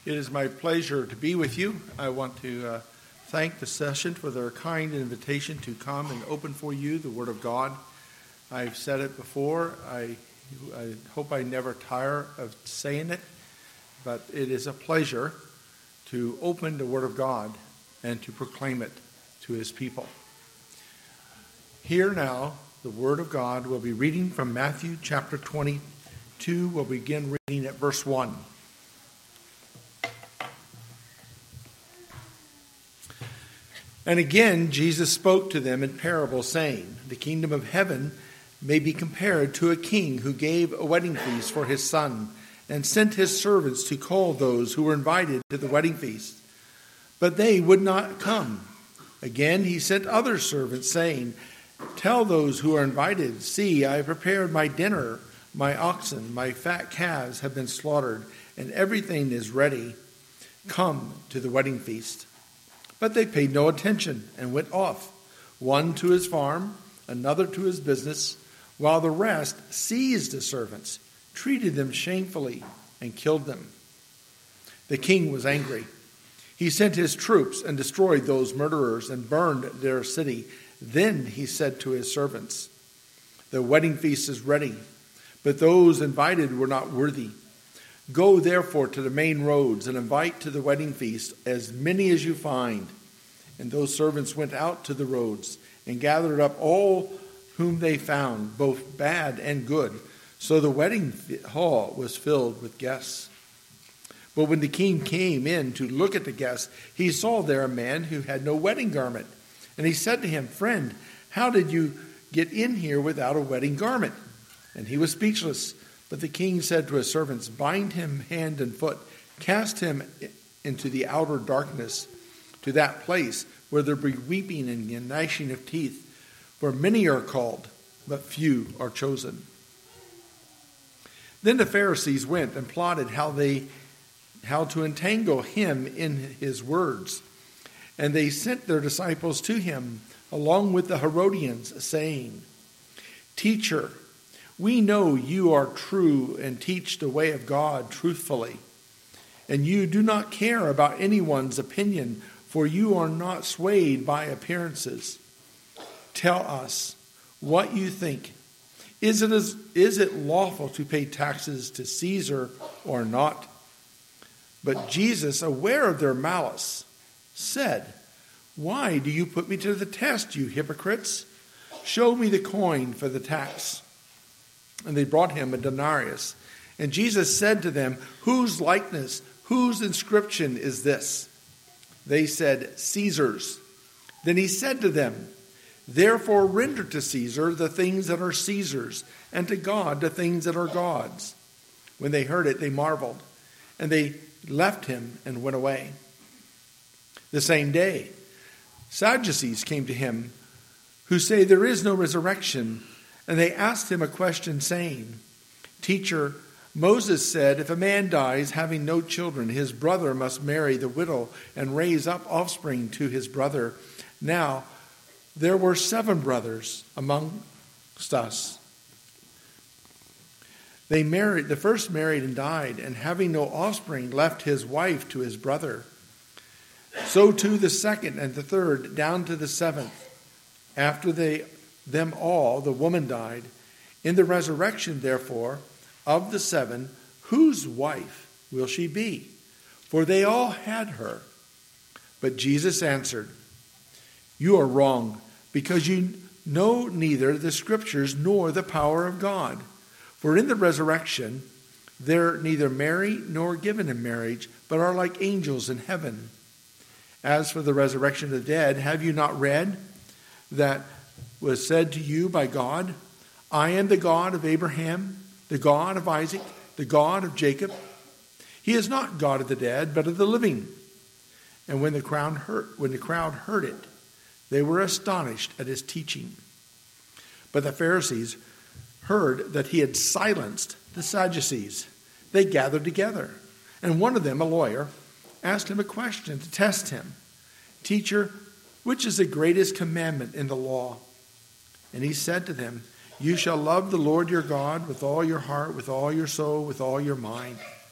It is my pleasure to be with you. I want to thank the session for their kind invitation to come and open for you the Word of God. I've said it before. I hope I never tire of saying it, but it is a pleasure to open the Word of God and to proclaim it to His people. Here now, the Word of God will be reading from Matthew chapter 22. We'll begin reading at verse 1. And again, Jesus spoke to them in parables, saying, "The kingdom of heaven may be compared to a king who gave a wedding feast for his son, and sent his servants to call those who were invited to the wedding feast. But they would not come. Again, he sent other servants, saying, 'Tell those who are invited, see, I have prepared my dinner. My oxen, my fat calves have been slaughtered, and everything is ready. Come to the wedding feast.' But they paid no attention and went off, one to his farm, another to his business, while the rest seized the servants, treated them shamefully, and killed them. The king was angry. He sent his troops and destroyed those murderers and burned their city. Then he said to his servants, 'The wedding feast is ready, but those invited were not worthy. Go therefore to the main roads and invite to the wedding feast as many as you find.' And those servants went out to the roads and gathered up all whom they found, both bad and good. So the wedding hall was filled with guests. But when the king came in to look at the guests, he saw there a man who had no wedding garment. And he said to him, 'Friend, how did you get in here without a wedding garment?' And he was speechless. But the king said to his servants, 'Bind him hand and foot, cast him into the outer darkness, to that place where there be weeping and gnashing of teeth. For many are called, but few are chosen.' Then the Pharisees went and plotted how to entangle him in his words. And they sent their disciples to him, along with the Herodians, saying, 'Teacher, we know you are true and teach the way of God truthfully. And you do not care about anyone's opinion, for you are not swayed by appearances. Tell us what you think. Is it lawful to pay taxes to Caesar or not?' But Jesus, aware of their malice, said, 'Why do you put me to the test, you hypocrites? Show me the coin for the tax.' And they brought him a denarius. And Jesus said to them, 'Whose likeness, whose inscription is this?' They said, 'Caesar's.' Then he said to them, 'Therefore render to Caesar the things that are Caesar's, and to God the things that are God's.' When they heard it, they marveled, and they left him and went away. The same day, Sadducees came to him, who say there is no resurrection, and they asked him a question, saying, 'Teacher, Moses said, if a man dies having no children, his brother must marry the widow and raise up offspring to his brother. Now, there were 7 brothers amongst us. The first married and died, and having no offspring, left his wife to his brother. So too the second and the third, down to the 7th. After them all, the woman died. In the resurrection, therefore, of the 7, whose wife will she be? For they all had her.' But Jesus answered, 'You are wrong, because you know neither the Scriptures nor the power of God. For in the resurrection, they're neither married nor given in marriage, but are like angels in heaven. As for the resurrection of the dead, have you not read that was said to you by God, I am the God of Abraham, the God of Isaac, the God of Jacob? He is not God of the dead, but of the living.' And when the crowd heard it, they were astonished at his teaching. But the Pharisees heard that he had silenced the Sadducees. They gathered together, and one of them, a lawyer, asked him a question to test him. 'Teacher, which is the greatest commandment in the law?' And he said to them, 'You shall love the Lord your God with all your heart, with all your soul, with all your mind.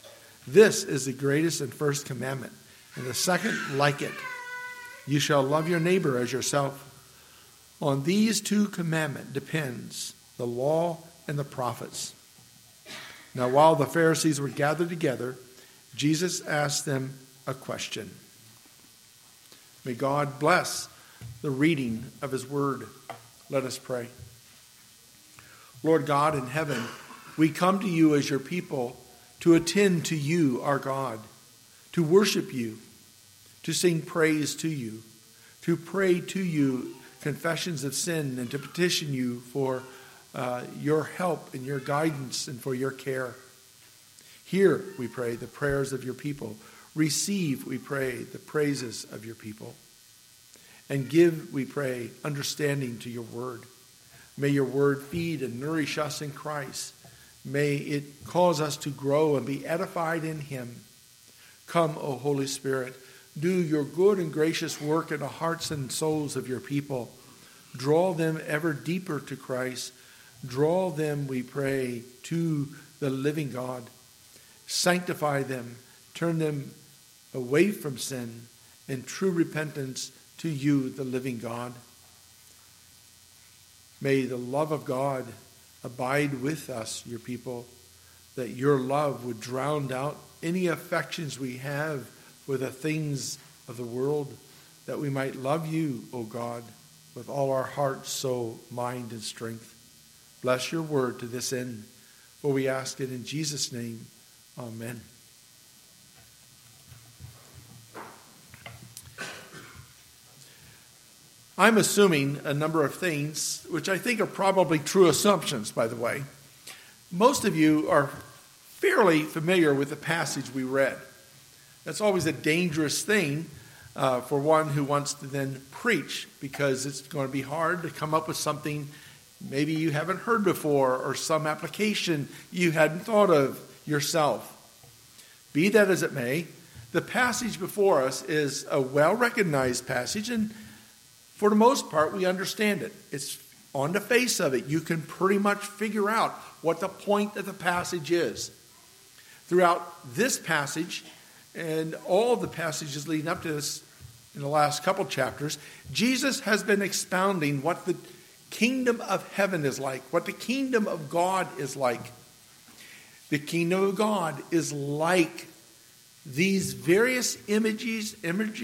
This is the greatest and first commandment, and the second like it. You shall love your neighbor as yourself. On these two commandments depends the law and the prophets. Now, while the Pharisees were gathered together, Jesus asked them a question. May God bless the reading of his word. Let us pray. Lord God in heaven, we come to you as your people to attend to you, our God, to worship you, to sing praise to you, to pray to you confessions of sin, and to petition you for your help and your guidance and for your care. Hear, we pray, the prayers of your people. Receive, we pray, the praises of your people. And give, we pray, understanding to your word. May your word feed and nourish us in Christ. May it cause us to grow and be edified in him. Come, O Holy Spirit, do your good and gracious work in the hearts and souls of your people. Draw them ever deeper to Christ. Draw them, we pray, to the living God. Sanctify them. Turn them away from sin in true repentance to you, the living God. May the love of God abide with us, your people, that your love would drown out any affections we have for the things of the world, that we might love you, O God, with all our heart, soul, mind, and strength. Bless your word to this end, for we ask it in Jesus' name. Amen. I'm assuming a number of things, which I think are probably true assumptions, by the way. Most of you are fairly familiar with the passage we read. That's always a dangerous thing for one who wants to then preach, because it's going to be hard to come up with something maybe you haven't heard before, or some application you hadn't thought of yourself. Be that as it may, the passage before us is a well-recognized passage, and for the most part, we understand it. It's on the face of it. You can pretty much figure out what the point of the passage is. Throughout this passage and all the passages leading up to this in the last couple chapters, Jesus has been expounding what the kingdom of heaven is like, what the kingdom of God is like. The kingdom of God is like these various images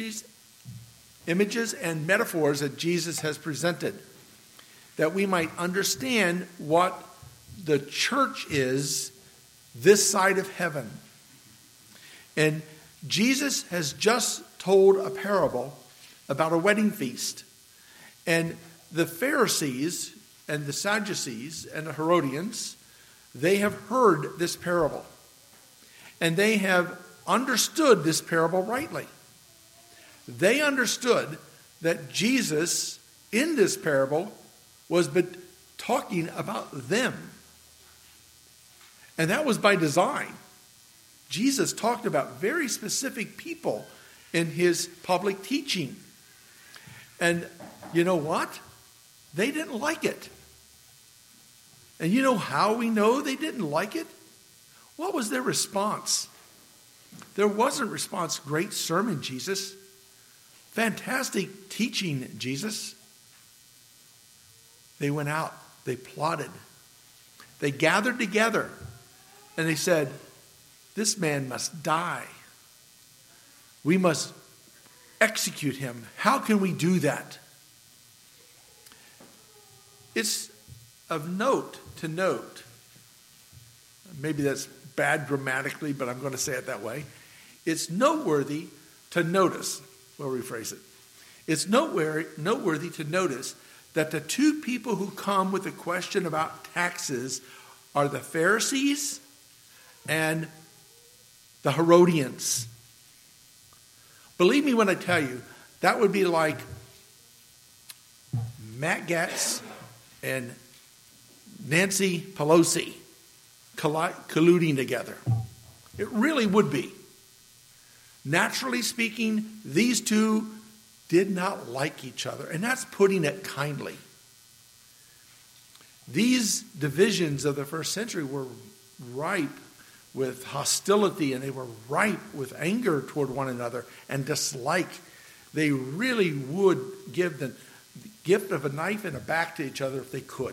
and metaphors that Jesus has presented, that we might understand what the church is this side of heaven. And Jesus has just told a parable about a wedding feast. And the Pharisees and the Sadducees and the Herodians, they have heard this parable. And they have understood this parable rightly. They understood that Jesus, in this parable, was but talking about them. And that was by design. Jesus talked about very specific people in his public teaching. And you know what? They didn't like it. And you know how we know they didn't like it? What was their response? There wasn't a response, great sermon, Jesus. Fantastic teaching, Jesus. They went out. They plotted. They gathered together. And they said, this man must die. We must execute him. How can we do that? It's of note to note. Maybe that's bad grammatically, but I'm going to say it that way. It's noteworthy to notice. We'll rephrase it. It's noteworthy to notice that the two people who come with a question about taxes are the Pharisees and the Herodians. Believe me when I tell you, that would be like Matt Gaetz and Nancy Pelosi colluding together. It really would be. Naturally speaking, these two did not like each other, and that's putting it kindly. These divisions of the first century were ripe with hostility, and they were ripe with anger toward one another and dislike. They really would give the gift of a knife and a back to each other if they could.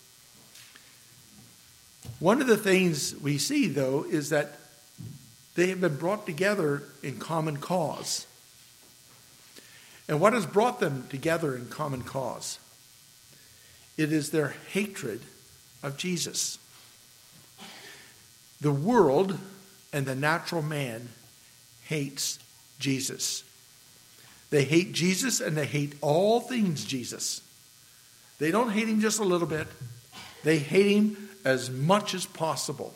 One of the things we see, though, is that they have been brought together in common cause. And what has brought them together in common cause? It is their hatred of Jesus. The world and the natural man hates Jesus. They hate Jesus and they hate all things Jesus. They don't hate him just a little bit. They hate him as much as possible.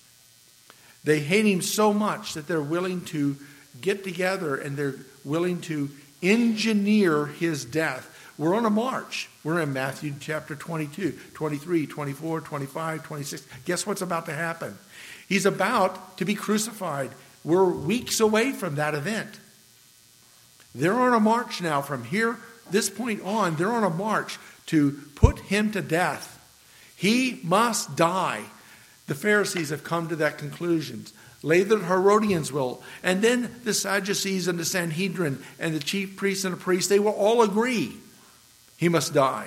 They hate him so much that they're willing to get together and they're willing to engineer his death. We're on a march. We're in Matthew chapter 22, 23, 24, 25, 26. Guess what's about to happen? He's about to be crucified. We're weeks away from that event. They're on a march now from here, this point on. They're on a march to put him to death. He must die. The Pharisees have come to that conclusion. Later the Herodians will. And then the Sadducees and the Sanhedrin and the chief priests and the priests, they will all agree he must die.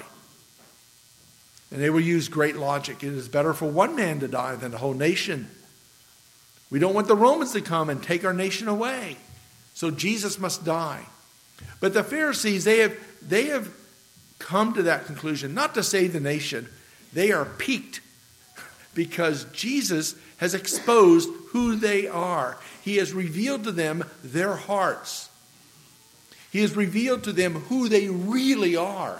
And they will use great logic. It is better for one man to die than the whole nation. We don't want the Romans to come and take our nation away. So Jesus must die. But the Pharisees, they have come to that conclusion, not to save the nation. They are piqued because Jesus has exposed who they are. He has revealed to them their hearts. He has revealed to them who they really are.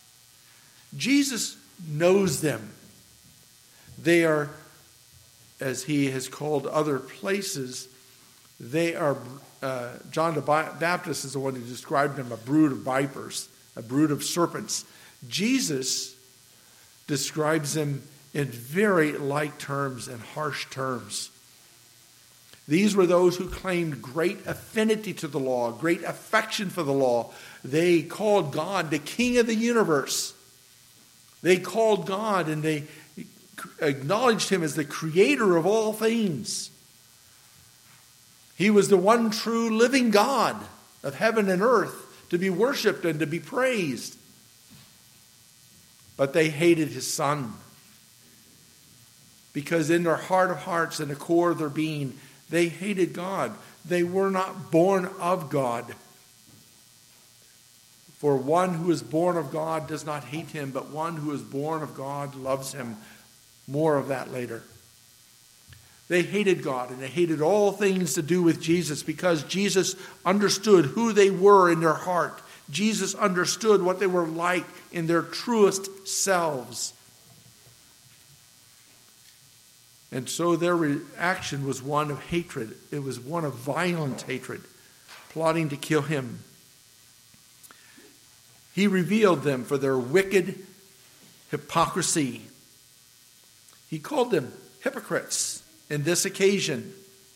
Jesus knows them. They are, as he has called other places, they are, John the Baptist is the one who described them, a brood of vipers, a brood of serpents. Jesus describes them in very light terms and harsh terms. These were those who claimed great affinity to the law, great affection for the law. They called God the King of the universe. They called God and they acknowledged him as the creator of all things. He was the one true living God of heaven and earth to be worshiped and to be praised. But they hated his Son. Because in their heart of hearts and the core of their being, they hated God. They were not born of God. For one who is born of God does not hate him, but one who is born of God loves him. More of that later. They hated God and they hated all things to do with Jesus because Jesus understood who they were in their heart. Jesus understood what they were like in their truest selves. And so their reaction was one of hatred. It was one of violent hatred, plotting to kill him. He revealed them for their wicked hypocrisy. He called them hypocrites in this occasion.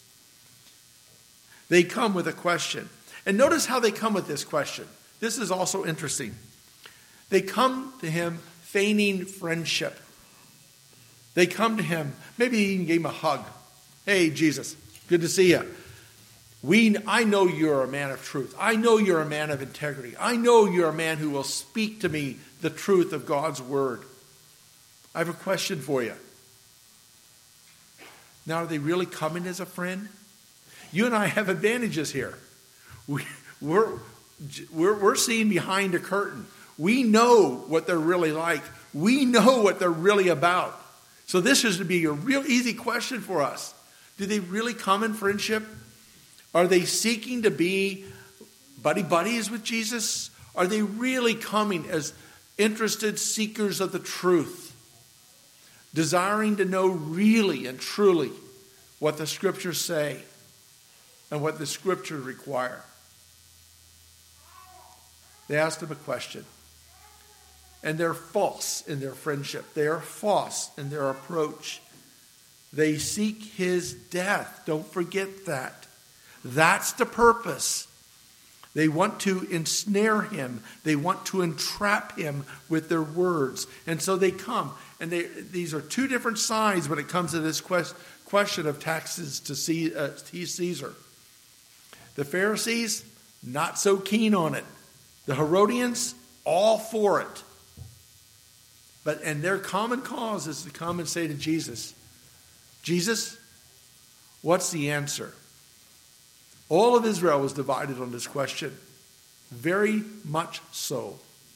They come with a question. And notice how they come with this question. This is also interesting. They come to him feigning friendship. They come to him, maybe he even gave him a hug. Hey, Jesus, good to see you. I know you're a man of truth. I know you're a man of integrity. I know you're a man who will speak to me the truth of God's word. I have a question for you. Now, are they really coming as a friend? You and I have advantages here. We're seeing behind a curtain. We know what they're really like. We know what they're really about. So this is to be a real easy question for us. Do they really come in friendship? Are they seeking to be buddies with Jesus? Are they really coming as interested seekers of the truth? Desiring to know really and truly what the scriptures say and what the scriptures require. They asked him a question. And they're false in their friendship. They are false in their approach. They seek his death. Don't forget that. That's the purpose. They want to ensnare him. They want to entrap him with their words. And so they come. And these are two different sides when it comes to this question of taxes to Caesar. The Pharisees, not so keen on it. The Herodians, all for it. And their common cause is to come and say to Jesus, Jesus, what's the answer? All of Israel was divided on this question. Very much so.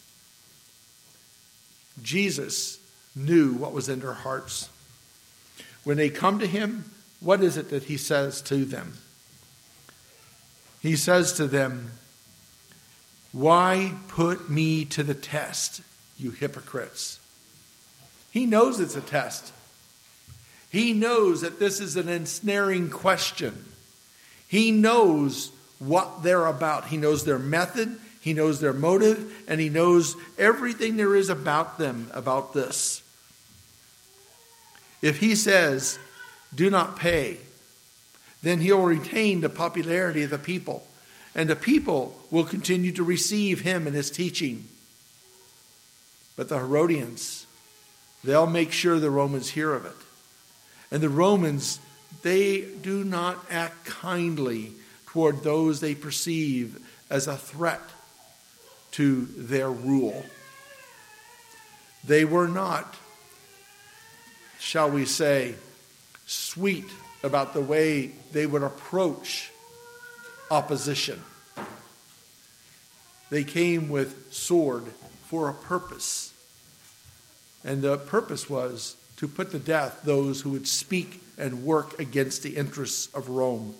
Jesus knew what was in their hearts. When they come to him, what is it that he says to them? He says to them, why put me to the test, you hypocrites? He knows it's a test. He knows that this is an ensnaring question. He knows what they're about. He knows their method, he knows their motive, and he knows everything there is about them, about this. If he says, do not pay, then he'll retain the popularity of the people. And the people will continue to receive him and his teaching. But the Herodians, they'll make sure the Romans hear of it. And the Romans, they do not act kindly toward those they perceive as a threat to their rule. They were not, shall we say, sweet about the way they would approach opposition. They came with sword for a purpose. And the purpose was to put to death those who would speak and work against the interests of Rome.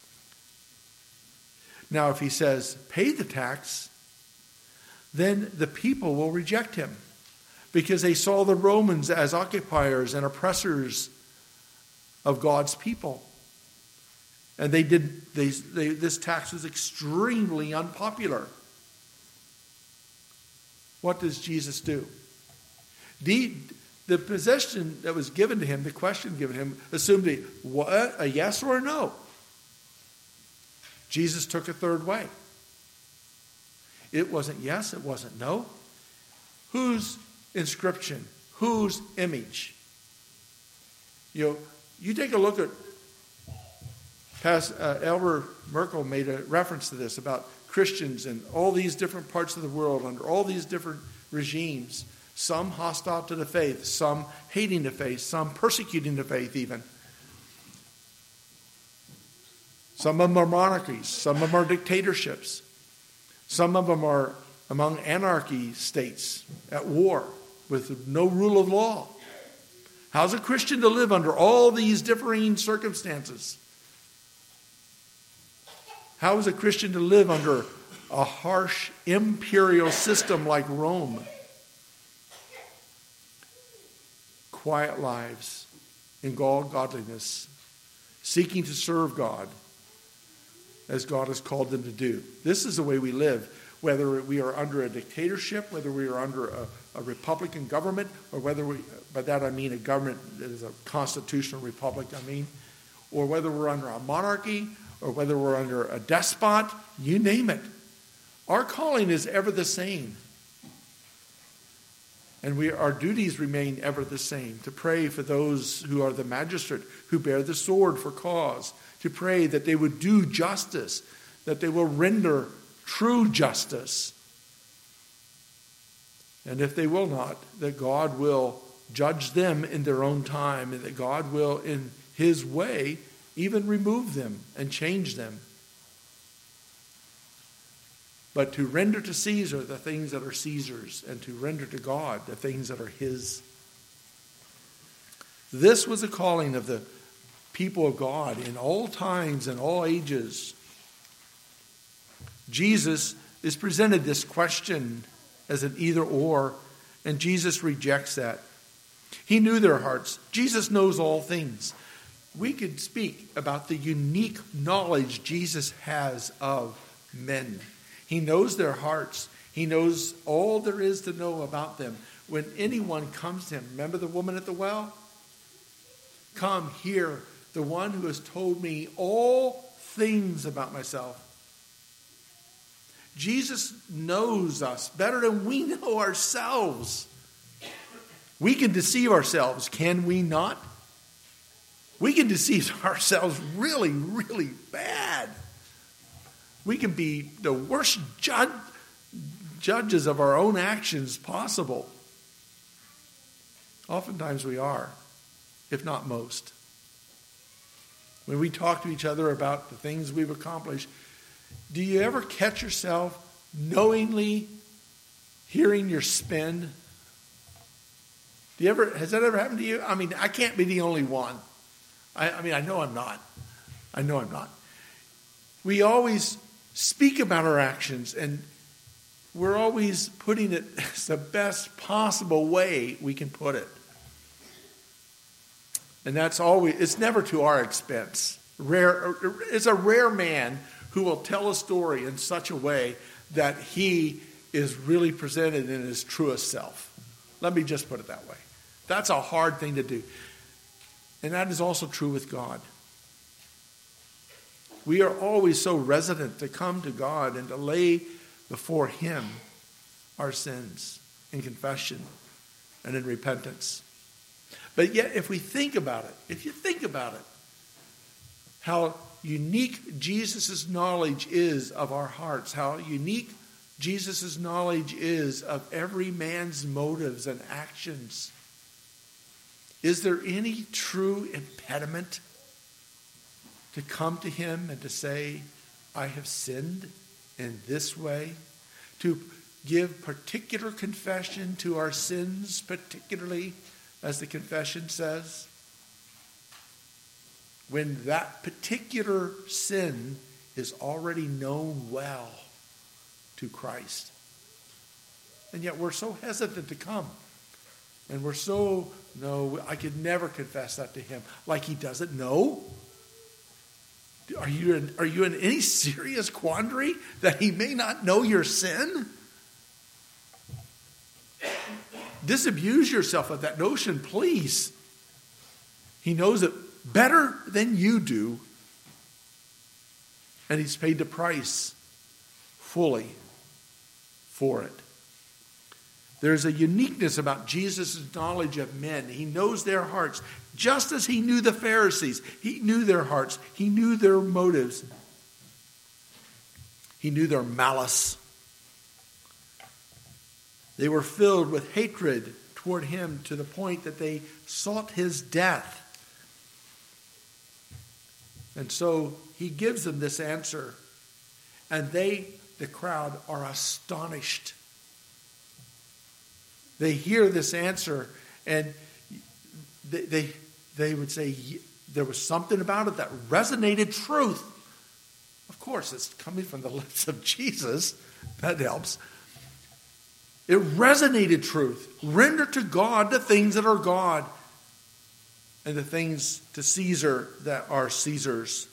Now, if he says, pay the tax, then the people will reject him because they saw the Romans as occupiers and oppressors of God's people. And this tax was extremely unpopular. What does Jesus do? The possession that was given to him, the question given him, assumed a yes or a no. Jesus took a third way. It wasn't yes, it wasn't no. Whose inscription? Whose image? You take a look at Elder Merkel made a reference to this about Christians in all these different parts of the world under all these different regimes. Some hostile to the faith, some hating the faith, some persecuting the faith even. Some of them are monarchies, some of them are dictatorships. Some of them are among anarchy states at war with no rule of law. How's a Christian to live under all these differing circumstances? How is a Christian to live under a harsh imperial system like Rome? Quiet lives in all godliness, seeking to serve God as God has called them to do. This is the way we live, whether we are under a dictatorship, whether we are under a Republican government, or whether by that I mean a government that is a constitutional republic, or whether we're under a monarchy, or whether we're under a despot, you name it. Our calling is ever the same. And our duties remain ever the same, to pray for those who are the magistrate, who bear the sword for cause, to pray that they would do justice, that they will render true justice. And if they will not, that God will judge them in their own time, and that God will, in his way, even remove them and change them. But to render to Caesar the things that are Caesar's, and to render to God the things that are his. This was a calling of the people of God in all times and all ages. Jesus is presented this question as an either or, and Jesus rejects that. He knew their hearts. Jesus knows all things. We could speak about the unique knowledge Jesus has of men. He knows their hearts. He knows all there is to know about them. When anyone comes to him, remember the woman at the well? Come here, the one who has told me all things about myself. Jesus knows us better than we know ourselves. We can deceive ourselves, can we not? We can deceive ourselves really, really bad. We can be the worst judges of our own actions possible. Oftentimes we are, if not most. When we talk to each other about the things we've accomplished, do you ever catch yourself knowingly hearing your spin? Has that ever happened to you? I mean, I can't be the only one. I know I'm not. I know I'm not. We always speak about our actions, and we're always putting it as the best possible way we can put it. And that's always, it's never to our expense. It's a rare man who will tell a story in such a way that he is really presented in his truest self. Let me just put it that way. That's a hard thing to do. And that is also true with God. We are always so resident to come to God and to lay before Him our sins in confession and in repentance. But yet, if you think about it, how unique Jesus' knowledge is of our hearts, how unique Jesus' knowledge is of every man's motives and actions. Is there any true impediment to come to Him and to say, I have sinned in this way? To give particular confession to our sins, particularly as the confession says? When that particular sin is already known well to Christ. And yet we're so hesitant to come. And we're so, no, I could never confess that to Him. Like He doesn't know? Are you in any serious quandary that He may not know your sin? Disabuse yourself of that notion, please. He knows it better than you do. And He's paid the price fully for it. There's a uniqueness about Jesus' knowledge of men. He knows their hearts, just as He knew the Pharisees. He knew their hearts. He knew their motives. He knew their malice. They were filled with hatred toward Him to the point that they sought His death. And so He gives them this answer. And they, the crowd, are astonished. They hear this answer, and they would say there was something about it that resonated truth. Of course, it's coming from the lips of Jesus. That helps. It resonated truth. Render to God the things that are God, and the things to Caesar that are Caesar's.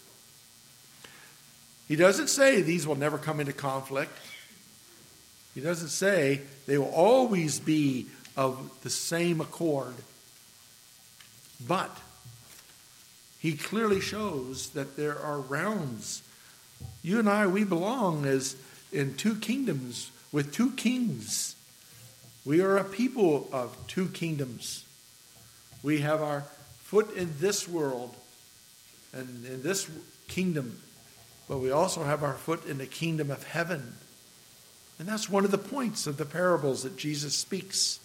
He doesn't say these will never come into conflict. He doesn't say they will always be of the same accord. But He clearly shows that there are realms. You and I, we belong as in two kingdoms with two kings. We are a people of two kingdoms. We have our foot in this world and in this kingdom, but we also have our foot in the kingdom of heaven. And that's one of the points of the parables that Jesus speaks.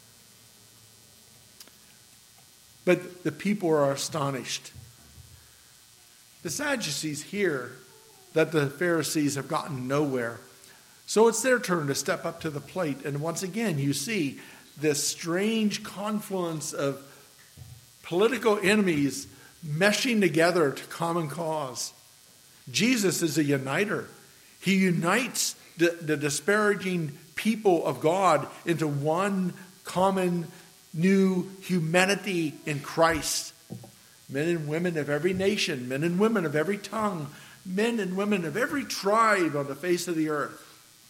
But the people are astonished. The Sadducees hear that the Pharisees have gotten nowhere. So it's their turn to step up to the plate. And once again, you see this strange confluence of political enemies meshing together to common cause. Jesus is a uniter. He unites the disparaging people of God into one common new humanity in Christ. Men and women of every nation, men and women of every tongue, men and women of every tribe on the face of the earth.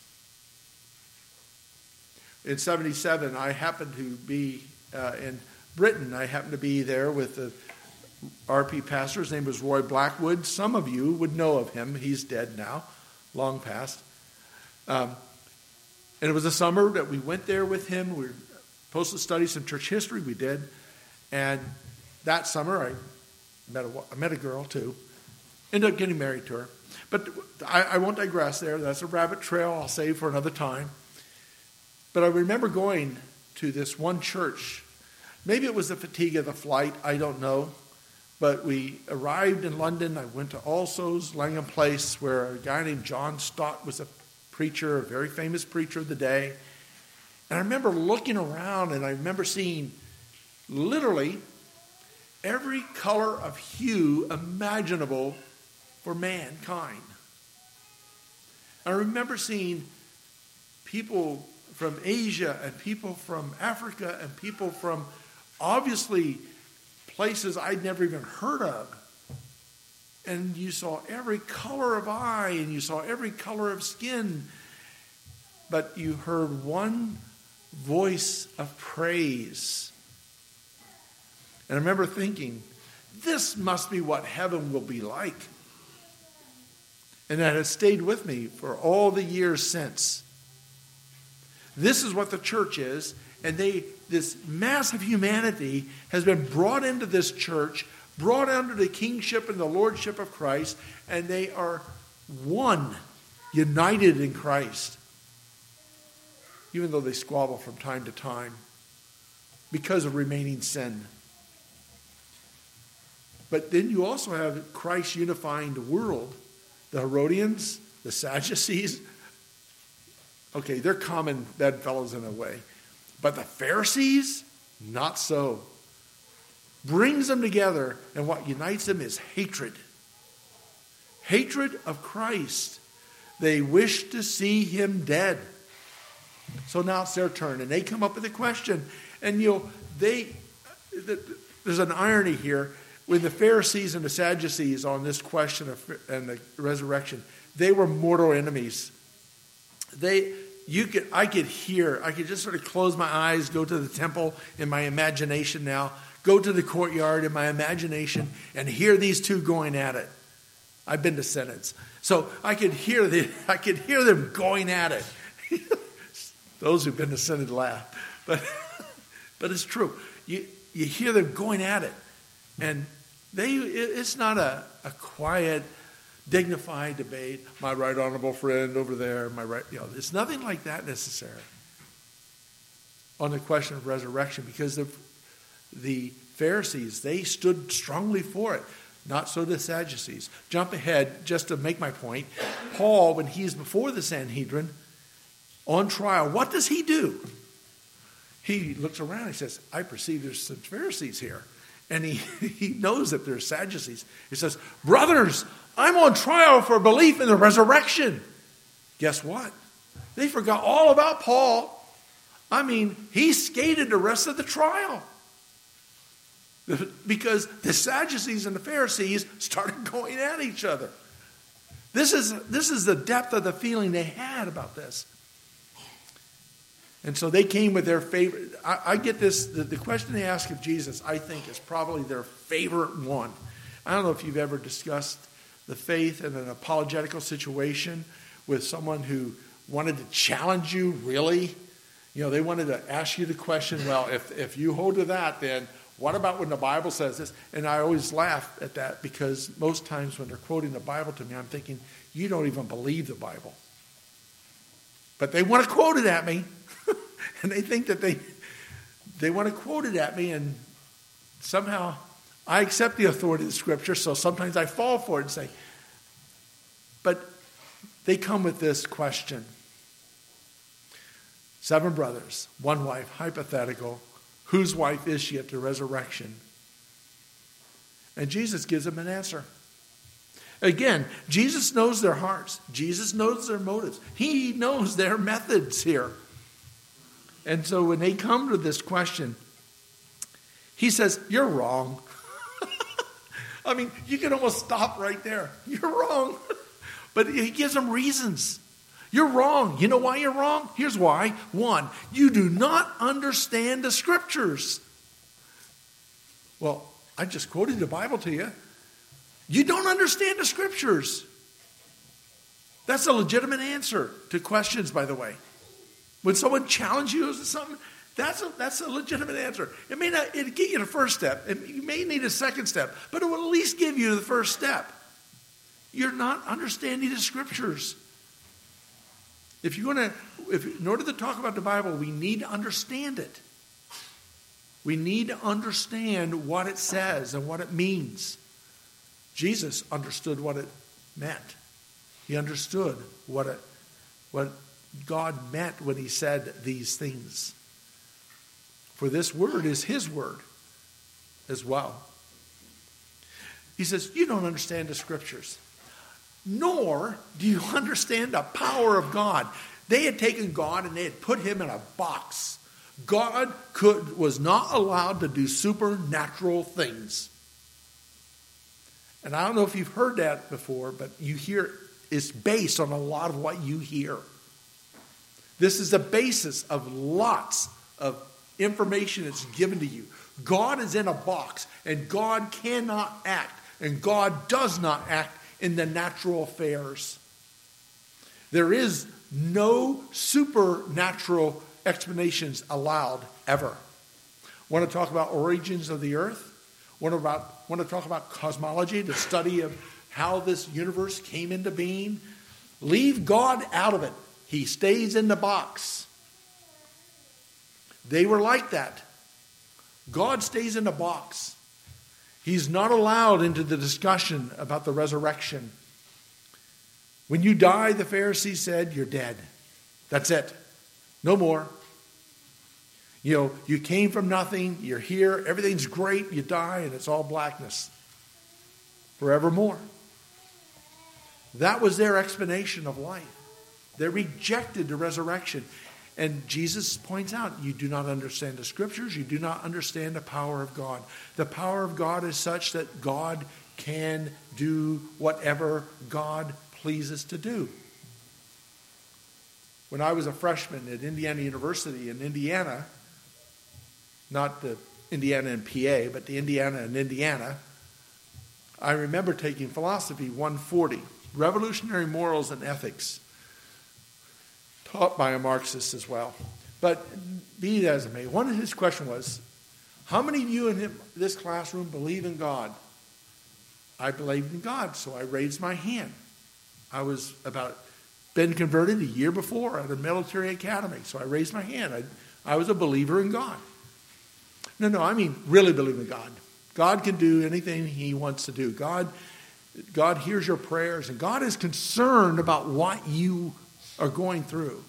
In 1977, I happened to be in Britain. I happened to be there with the RP pastor. His name was Roy Blackwood. Some of you would know of him. He's dead now, long past. And it was a summer that we went there with him. We were supposed to study some church history. We did. And that summer, I I met a girl too. Ended up getting married to her. But I won't digress there. That's a rabbit trail I'll save for another time. But I remember going to this one church. Maybe it was the fatigue of the flight. I don't know. But we arrived in London. I went to All Souls, Langham Place, where a guy named John Stott was a preacher, a very famous preacher of the day. And I remember looking around, and I remember seeing literally every color of hue imaginable for mankind. I remember seeing people from Asia and people from Africa and people from obviously places I'd never even heard of. And you saw every color of eye and you saw every color of skin. But you heard one voice of praise. And I remember thinking, this must be what heaven will be like. And that has stayed with me for all the years since. This is what the church is. And this mass of humanity has been brought into this church, brought under the kingship and the lordship of Christ, and they are one, united in Christ. Even though they squabble from time to time because of remaining sin. But then you also have Christ unifying the world. The Herodians, the Sadducees, okay, they're common bedfellows in a way. But the Pharisees, not so. Brings them together, and what unites them is hatred. Hatred of Christ. They wish to see him dead. So now it's their turn, and they come up with a question. And there's an irony here. With the Pharisees and the Sadducees on this question and the resurrection, they were mortal enemies. I could just sort of close my eyes, go to the temple in my imagination now, go to the courtyard in my imagination, and hear these two going at it. I've been to synods, so I could hear them going at it. Those who've been to synod laugh, but it's true. You hear them going at it, and it's not a quiet, dignified debate. My right honorable friend over there, it's nothing like that necessary on the question of resurrection, because the Pharisees, they stood strongly for it. Not so the Sadducees. Jump ahead just to make my point. Paul, when he's before the Sanhedrin on trial, what does he do? He looks around and he says, I perceive there's some Pharisees here. And he knows that there's Sadducees. He says, brothers, I'm on trial for belief in the resurrection. Guess what? They forgot all about Paul. I mean, he skated the rest of the trial. Because the Sadducees and the Pharisees started going at each other. This is the depth of the feeling they had about this. And so they came with their favorite. I get this, the question they ask of Jesus, I think, is probably their favorite one. I don't know if you've ever discussed the faith in an apologetical situation with someone who wanted to challenge you, really. They wanted to ask you the question, well, if you hold to that, then what about when the Bible says this? And I always laugh at that, because most times when they're quoting the Bible to me, I'm thinking, you don't even believe the Bible. But they want to quote it at me. And they think that they want to quote it at me, and somehow I accept the authority of the Scripture, so sometimes I fall for it and say, but they come with this question. 7 brothers, 1 wife, hypothetical. Whose wife is she at the resurrection? And Jesus gives them an answer. Again, Jesus knows their hearts. Jesus knows their motives. He knows their methods here. And so when they come to this question, he says, you're wrong. I mean, you can almost stop right there. You're wrong. But he gives them reasons. You're wrong. You know why you're wrong? Here's why. 1, you do not understand the Scriptures. Well, I just quoted the Bible to you. You don't understand the Scriptures. That's a legitimate answer to questions, by the way. When someone challenges you with something, That's a legitimate answer. It may not get you the first step. You may need a second step, but it will at least give you the first step. You're not understanding the scriptures. In order to talk about the Bible, we need to understand it. We need to understand what it says and what it means. Jesus understood what it meant. He understood what God meant when he said these things. For this word is his word as well. He says, you don't understand the scriptures, nor do you understand the power of God. They had taken God and they had put him in a box. God was not allowed to do supernatural things. And I don't know if you've heard that before, but you hear it's based on a lot of what you hear. This is the basis of lots of information that's given to you. God is in a box, and God cannot act, and God does not act in the natural affairs. There is no supernatural explanations allowed ever. Want to talk about origins of the earth? Want to talk about cosmology, the study of how this universe came into being? Leave God out of it. He stays in the box. They were like that. God stays in the box. He's not allowed into the discussion about the resurrection. When you die, the Pharisees said, you're dead. That's it. No more. You came from nothing. You're here. Everything's great. You die, and it's all blackness forevermore. That was their explanation of life. They rejected the resurrection. And Jesus points out, you do not understand the scriptures. You do not understand the power of God. The power of God is such that God can do whatever God pleases to do. When I was a freshman at Indiana University in Indiana, not the Indiana and PA, but the Indiana and Indiana, I remember taking Philosophy 140, Revolutionary Morals and Ethics, taught by a Marxist as well. But be that as it may, one of his questions was, how many of you in this classroom believe in God? I believed in God, so I raised my hand. I was been converted a year before at a military academy, so I raised my hand. I was a believer in God. No, I mean really believe in God. God can do anything he wants to do. God hears your prayers, and God is concerned about what you are going through.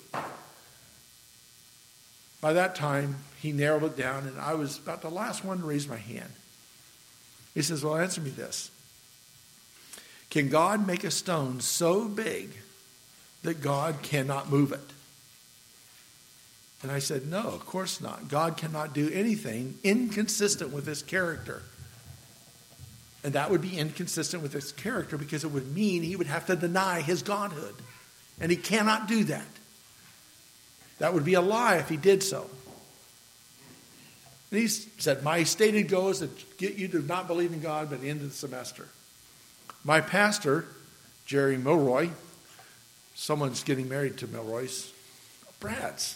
By that time, he narrowed it down, and I was about the last one to raise my hand. He says, well, answer me this. Can God make a stone so big that God cannot move it? And I said, no, of course not. God cannot do anything inconsistent with his character. And that would be inconsistent with his character because it would mean he would have to deny his godhood. And he cannot do that. That would be a lie if he did so. And he said, my stated goal is to get you to not believe in God by the end of the semester. My pastor, Jerry Milroy, someone's getting married to Milroy's. Brad's.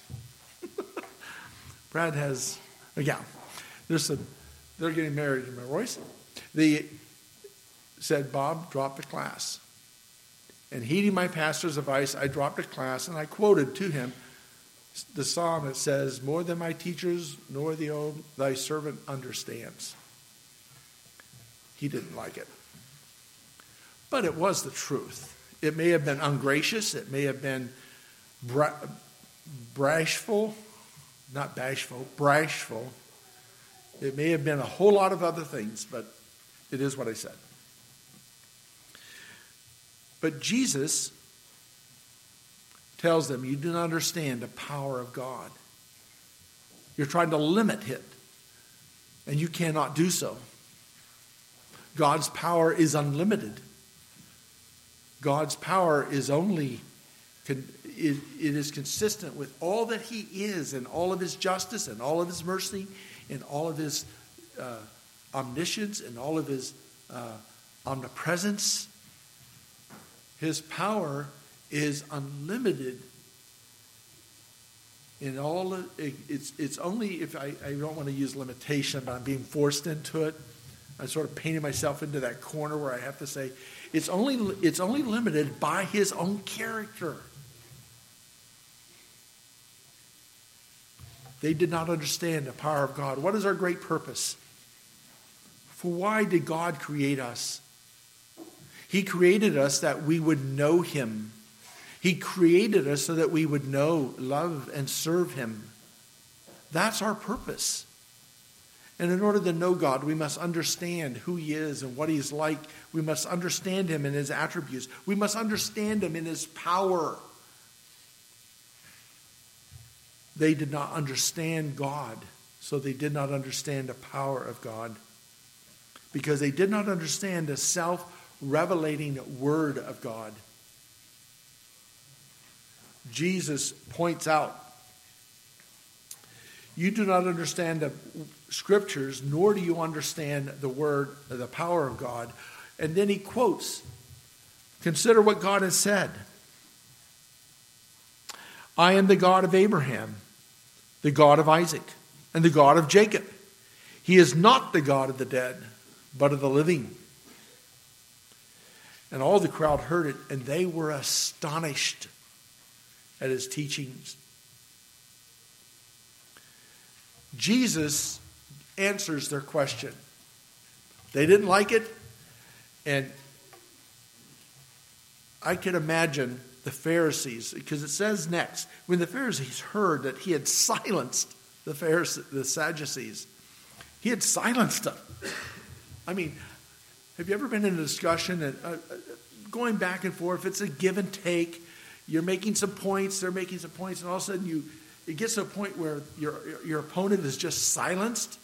Brad has, they're getting married to Milroy's. They said, Bob, drop the class. And heeding my pastor's advice, I dropped a class, and I quoted to him the psalm that says, more than my teachers, nor thy servant understands. He didn't like it. But it was the truth. It may have been ungracious. It may have been brashful. It may have been a whole lot of other things, but it is what I said. But Jesus tells them, you do not understand the power of God. You're trying to limit it, and you cannot do so. God's power is unlimited. God's power is it is consistent with all that he is, and all of his justice, and all of his mercy, and all of his omniscience, and all of his omnipresence. His power is unlimited in all, it's only if I don't want to use limitation, but I'm being forced into it. I'm sort of painting myself into that corner where I have to say, it's only limited by his own character. They did not understand the power of God. What is our great purpose? For why did God create us? He created us that we would know him. He created us so that we would know, love, and serve him. That's our purpose. And in order to know God, we must understand who he is and what he's like. We must understand him in his attributes. We must understand him in his power. They did not understand God, so they did not understand the power of God. Because they did not understand the self-revelating word of God. Jesus points out, you do not understand the scriptures, nor do you understand the word, the power of God. And then he quotes, consider what God has said. I am the God of Abraham, the God of Isaac, and the God of Jacob. He is not the God of the dead, but of the living. And all the crowd heard it, and they were astonished at his teachings. Jesus answers their question. They didn't like it, and I can imagine the Pharisees, because it says next, when the Pharisees heard that he had silenced the Sadducees, he had silenced them. I mean, have you ever been in a discussion and going back and forth? It's a give and take. You're making some points, they're making some points, and all of a sudden it gets to a point where your opponent is just silenced.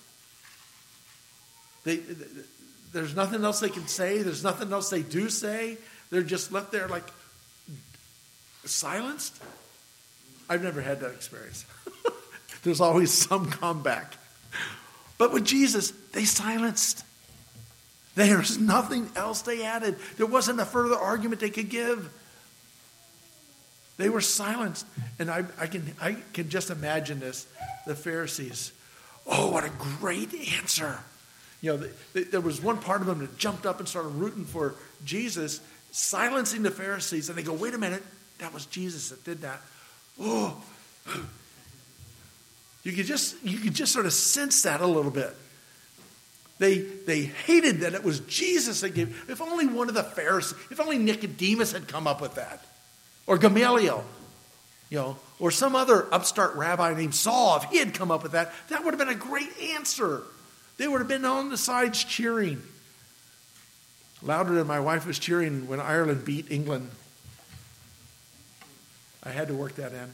There's nothing else they can say. There's nothing else they do say. They're just left there like silenced. I've never had that experience. There's always some comeback. But with Jesus, they silenced. There's nothing else they added. There wasn't a further argument they could give. They were silenced. And I can just imagine this. The Pharisees. Oh, what a great answer. You know, there was one part of them that jumped up and started rooting for Jesus, silencing the Pharisees. And they go, wait a minute, that was Jesus that did that. Oh, you could just sort of sense that a little bit. They hated that it was Jesus that gave. If only one of the Pharisees, if only Nicodemus had come up with that. Or Gamaliel, or some other upstart rabbi named Saul, if he had come up with that, that would have been a great answer. They would have been on the sides cheering. Louder than my wife was cheering when Ireland beat England. I had to work that in.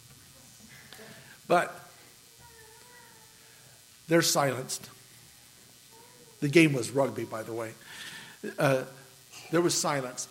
But they're silenced. The game was rugby, by the way. There was silence.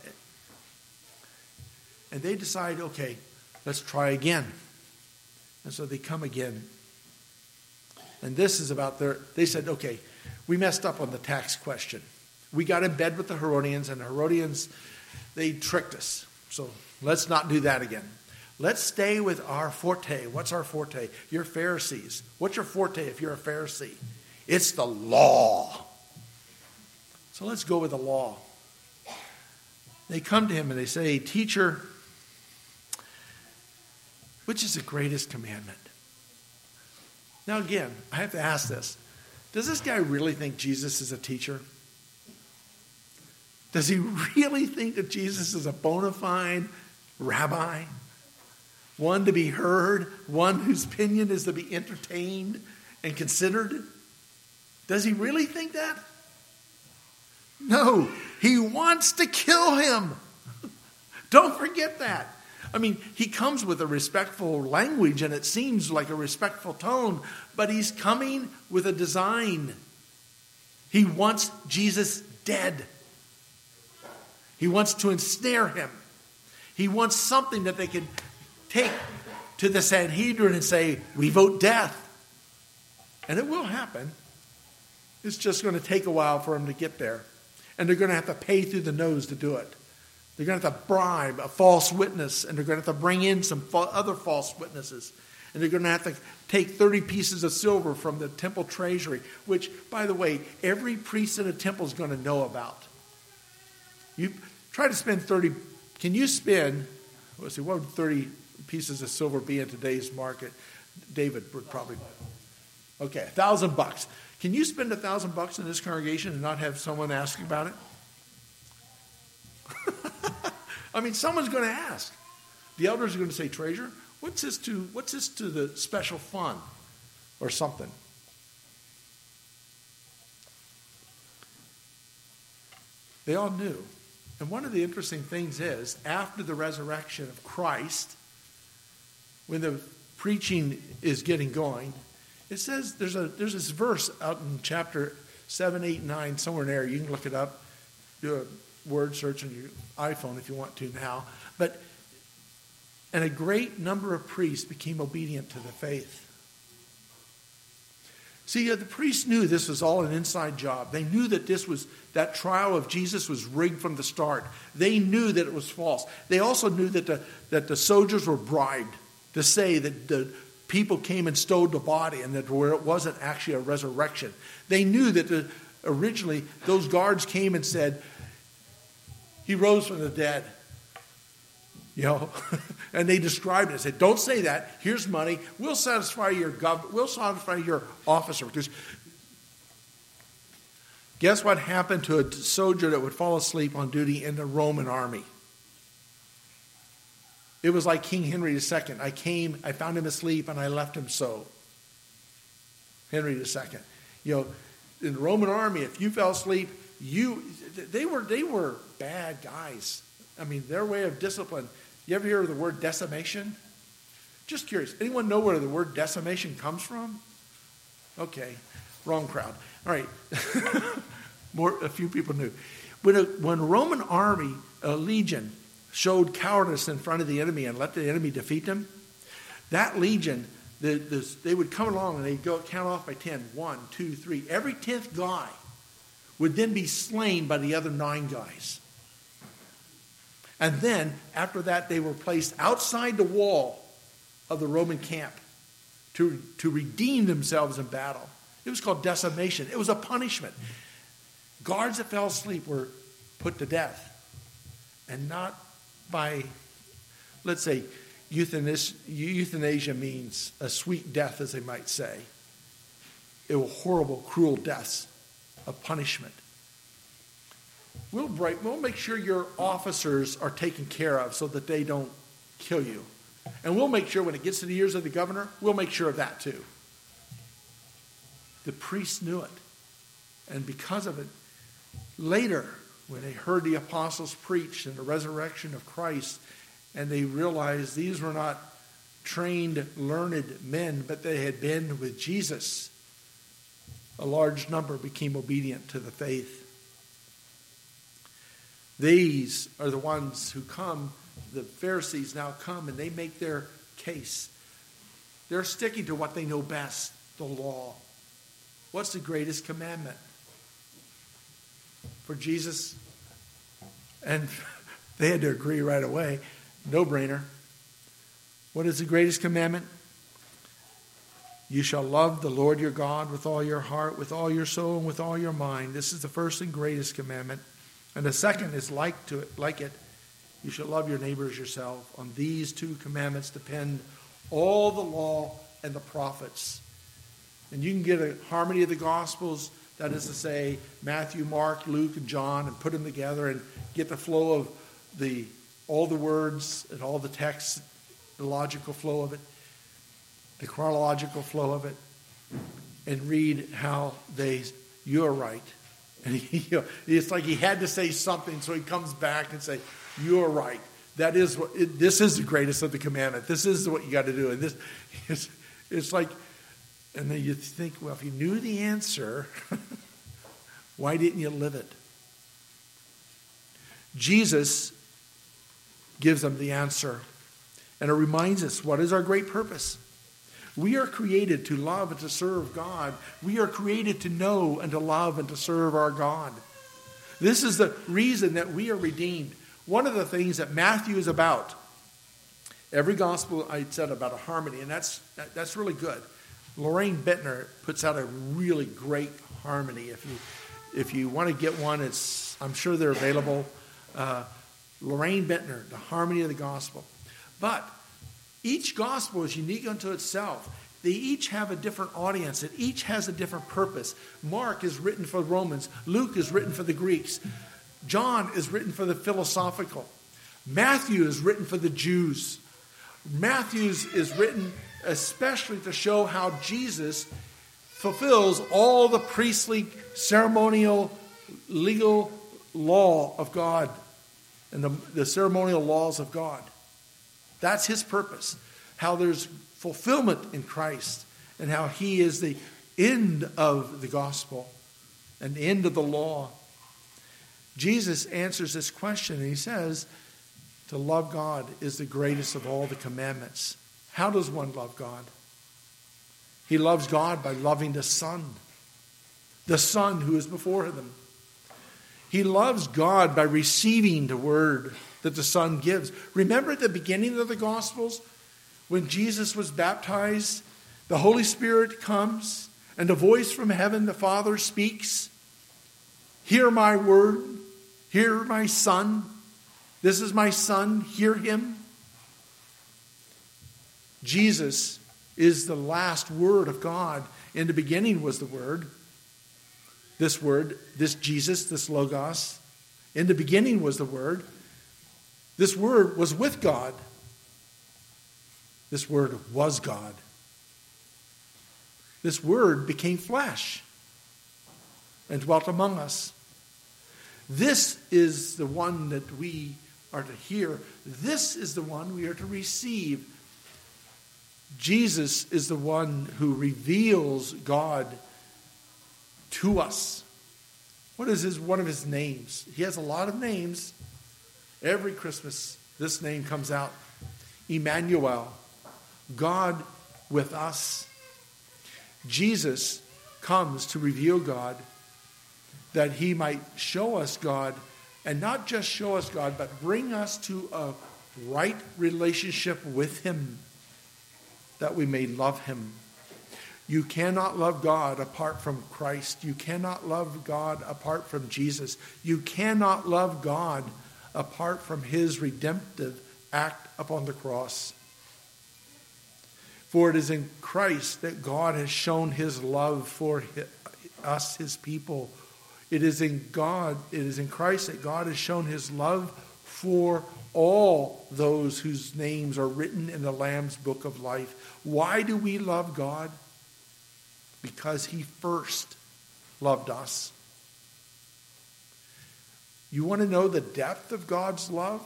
And they decide, okay, let's try again. And so they come again. And this is about they said, okay, we messed up on the tax question. We got in bed with the Herodians, and the Herodians, they tricked us. So let's not do that again. Let's stay with our forte. What's our forte? You're Pharisees. What's your forte if you're a Pharisee? It's the law. So let's go with the law. They come to him and they say, teacher, which is the greatest commandment? Now again, I have to ask this. Does this guy really think Jesus is a teacher? Does he really think that Jesus is a bona fide rabbi? One to be heard, one whose opinion is to be entertained and considered? Does he really think that? No, he wants to kill him. Don't forget that. I mean, he comes with a respectful language, and it seems like a respectful tone, but he's coming with a design. He wants Jesus dead. He wants to ensnare him. He wants something that they can take to the Sanhedrin and say, we vote death. And it will happen. It's just going to take a while for him to get there. And they're going to have to pay through the nose to do it. They're going to have to bribe a false witness, and they're going to have to bring in some other false witnesses. And they're going to have to take 30 pieces of silver from the temple treasury, which, by the way, every priest in a temple is going to know about. You try to spend 30, can you spend, let's see, what would 30 pieces of silver be in today's market? David would probably, okay, $1,000. Can you spend $1,000 in this congregation and not have someone ask you about it? I mean, someone's going to ask. The elders are going to say, treasurer, what's this to the special fund or something? They all knew. And one of the interesting things is, after the resurrection of Christ, when the preaching is getting going, it says there's this verse out in chapter 7, 8, 9, somewhere in there. You can look it up, do a word search on your iPhone if you want to now. And a great number of priests became obedient to the faith. See, the priests knew this was all an inside job. They knew that that trial of Jesus was rigged from the start. They knew that it was false. They also knew that the soldiers were bribed to say that the people came and stole the body and that where it wasn't actually a resurrection. They knew that originally those guards came and said, he rose from the dead. And they described it and said, don't say that. Here's money. We'll satisfy your officer. Because guess what happened to a soldier that would fall asleep on duty in the Roman army? It was like King Henry II. I found him asleep, and I left him so. Henry II. In the Roman army, if you fell asleep, they were bad guys. I mean, their way of discipline. You ever hear of the word decimation? Just curious. Anyone know where the word decimation comes from? Okay, wrong crowd. All right, a few people knew. When a Roman army, a legion, showed cowardice in front of the enemy and let the enemy defeat them, that legion, they would come along and they'd go count off by 10. 1, 2, 3. Every 10th guy would then be slain by the other 9 guys. And then, after that, they were placed outside the wall of the Roman camp to redeem themselves in battle. It was called decimation. It was a punishment. Guards that fell asleep were put to death. And not by, let's say, euthanasia means a sweet death, as they might say. It were horrible, cruel deaths of punishment. We'll make sure your officers are taken care of so that they don't kill you. And we'll make sure when it gets to the ears of the governor, we'll make sure of that too. The priests knew it. And because of it, later, when they heard the apostles preach and the resurrection of Christ, and they realized these were not trained, learned men, but they had been with Jesus, a large number became obedient to the faith. These are the ones who come, the Pharisees now come and they make their case. They're sticking to what they know best, the law. What's the greatest commandment? For Jesus, and they had to agree right away, no-brainer. What is the greatest commandment? You shall love the Lord your God with all your heart, with all your soul, and with all your mind. This is the first and greatest commandment. And the second is like it. You shall love your neighbor as yourself. On these 2 commandments depend all the law and the prophets. And you can get a harmony of the Gospels, that is to say, Matthew, Mark, Luke, and John, and put them together and get the flow of all the words and all the texts, the logical flow of it, the chronological flow of it, and read how you're right. And it's like he had to say something, so he comes back and say, "You're right. This is the greatest of the commandment. This is what you got to do." And it's like, and then you think, well, if you knew the answer, why didn't you live it? Jesus gives them the answer, and it reminds us, what is our great purpose? We are created to love and to serve God. We are created to know and to love and to serve our God. This is the reason that we are redeemed. One of the things that Matthew is about Every gospel, I said about a harmony, and that's really good. Lorraine Bittner puts out a really great harmony. If you want to get one, I'm sure they're available. Lorraine Bittner, The Harmony of the Gospel. But each gospel is unique unto itself. They each have a different audience. It each has a different purpose. Mark is written for Romans. Luke is written for the Greeks. John is written for the philosophical. Matthew is written for the Jews. Matthew is written especially to show how Jesus fulfills all the priestly, ceremonial, legal law of God and the ceremonial laws of God. That's his purpose. How there's fulfillment in Christ and how he is the end of the gospel and the end of the law. Jesus answers this question and he says, to love God is the greatest of all the commandments. How does one love God? He loves God by loving the Son who is before them. He loves God by receiving the word that the Son gives. Remember at the beginning of the Gospels, when Jesus was baptized, the Holy Spirit comes, and a voice from heaven, the Father, speaks, "Hear my word, hear my Son. This is my Son, hear him." Jesus is the last word of God. In the beginning was the Word. This Jesus, this Logos. In the beginning was the Word. This Word was with God. This Word was God. This Word became flesh and dwelt among us. This is the one that we are to hear. This is the one we are to receive. Jesus is the one who reveals God to us. What is one of his names? He has a lot of names. Every Christmas, this name comes out. Emmanuel, God with us. Jesus comes to reveal God, that he might show us God, and not just show us God, but bring us to a right relationship with him, that we may love him. You cannot love God apart from Christ. You cannot love God apart from Jesus. You cannot love God apart from his redemptive act upon the cross. For it is in Christ that God has shown his love for us, his people. It is in Christ that God has shown his love for all those whose names are written in the Lamb's book of life. Why do we love God? Because he first loved us. You want to know the depth of God's love?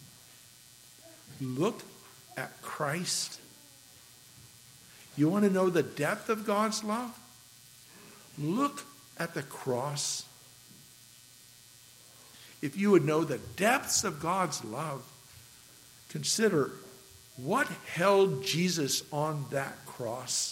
Look at Christ. You want to know the depth of God's love? Look at the cross. If you would know the depths of God's love, consider what held Jesus on that cross.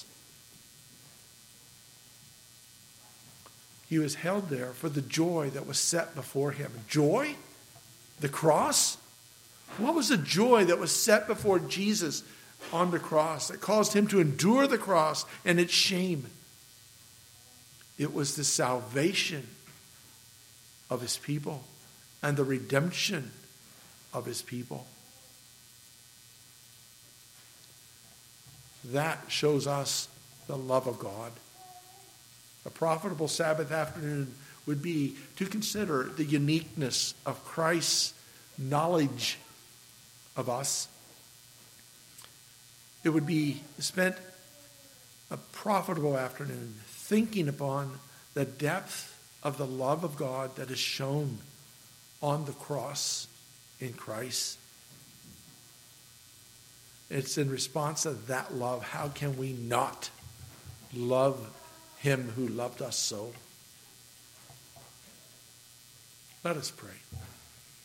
He was held there for the joy that was set before him. Joy? The cross? What was the joy that was set before Jesus on the cross that caused him to endure the cross and its shame? It was the salvation of his people and the redemption of his people. That shows us the love of God. A profitable Sabbath afternoon would be to consider the uniqueness of Christ's knowledge of us. It would be spent a profitable afternoon thinking upon the depth of the love of God that is shown on the cross in Christ. It's in response to that love, how can we not love him who loved us so? Let us pray.